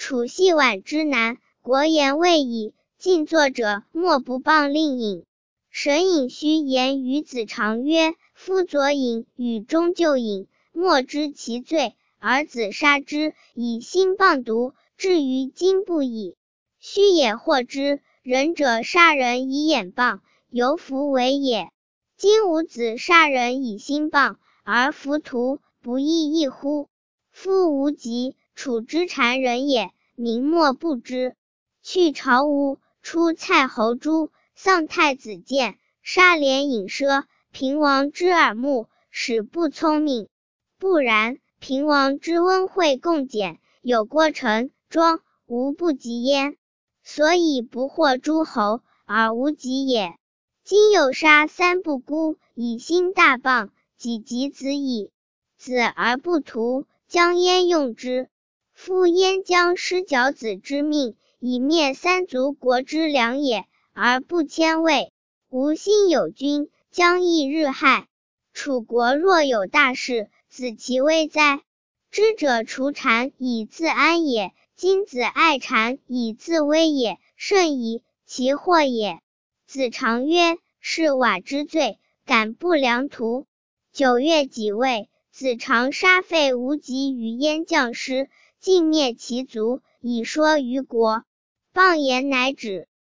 楚系宛之南，国言未已，近作者莫不谤令尹。神尹须言于子长曰：夫左尹与中就尹，莫知其罪，而子杀之，以心谤毒，至于今不已。须也获之，仁者杀人以眼谤，犹弗为也。今吾子杀人以心谤，而弗徒，不亦异乎？夫无极，楚之谗人也，民莫不知。去朝吴，出蔡侯诛，丧太子建，杀连尹奢，平王之耳目，使不聪明。不然，平王之温惠共俭，有郭成、庄，无不及焉。所以不获诸侯，而无及也。今有杀三不孤，以心大谤，己及子矣。子而不图，将焉用之？夫焉将失角子之命，以灭三族国之良也，而不迁位？吾心有君，将亦日害。楚国若有大事，子其危哉？知者除谗以自安也，今子爱谗以自危也，甚矣，其祸也。子长曰：是瓦之罪，敢不良图。9月己未，子长杀废无极于燕将师，尽灭其族，以说于国。谤言乃止。